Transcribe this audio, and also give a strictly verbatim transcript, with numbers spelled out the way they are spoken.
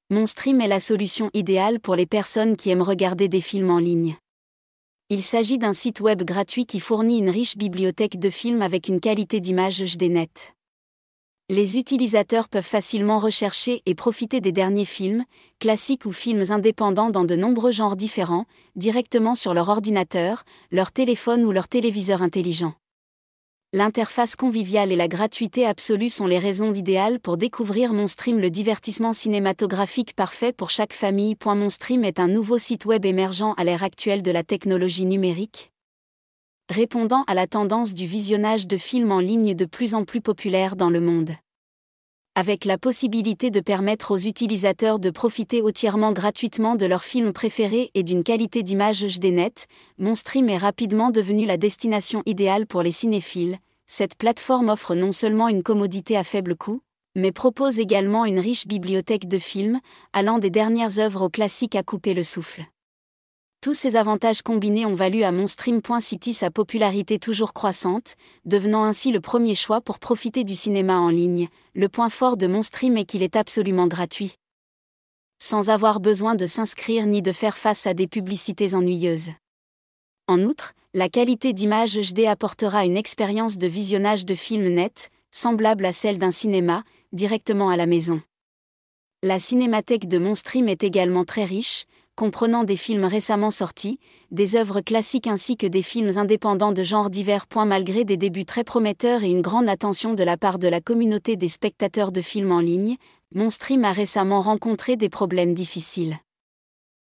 Monstream est la solution idéale pour les personnes qui aiment regarder des films en ligne. Il s'agit d'un site web gratuit qui fournit une riche bibliothèque de films avec une qualité d'image H D net. Les utilisateurs peuvent facilement rechercher et profiter des derniers films, classiques ou films indépendants dans de nombreux genres différents, directement sur leur ordinateur, leur téléphone ou leur téléviseur intelligent. L'interface conviviale et la gratuité absolue sont les raisons idéales pour découvrir Monstream, le divertissement cinématographique parfait pour chaque famille. Monstream est un nouveau site web émergent à l'ère actuelle de la technologie numérique, répondant à la tendance du visionnage de films en ligne de plus en plus populaire dans le monde. Avec la possibilité de permettre aux utilisateurs de profiter entièrement gratuitement de leurs films préférés et d'une qualité d'image H D net, Monstream est rapidement devenu la destination idéale pour les cinéphiles. Cette plateforme offre non seulement une commodité à faible coût, mais propose également une riche bibliothèque de films, allant des dernières œuvres aux classiques à couper le souffle. Tous ces avantages combinés ont valu à Monstream.city sa popularité toujours croissante, devenant ainsi le premier choix pour profiter du cinéma en ligne. Le point fort de Monstream est qu'il est absolument gratuit, sans avoir besoin de s'inscrire ni de faire face à des publicités ennuyeuses. En outre, la qualité d'image H D apportera une expérience de visionnage de films net, semblable à celle d'un cinéma, directement à la maison. La cinémathèque de Monstream est également très riche, comprenant des films récemment sortis, des œuvres classiques ainsi que des films indépendants de genres divers. Malgré des débuts très prometteurs et une grande attention de la part de la communauté des spectateurs de films en ligne, Monstream a récemment rencontré des problèmes difficiles.